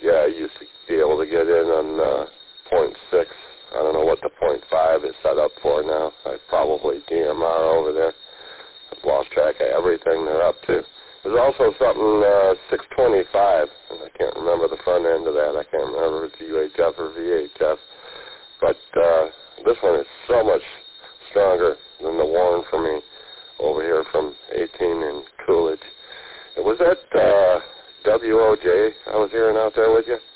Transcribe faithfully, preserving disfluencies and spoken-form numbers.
yeah, I used to be able to get in on uh, point six. I don't know what the point five is set up for now. I probably D M R over there. I've lost track of everything they're up to. There's also something uh, six twenty-five, and I can't remember the front end of that. I can't remember if it's U H F or V H F. But uh, this one is so much stronger than the Warren for me over here from eighteen in Coolidge. Was that uh, W O J I was hearing out there with you?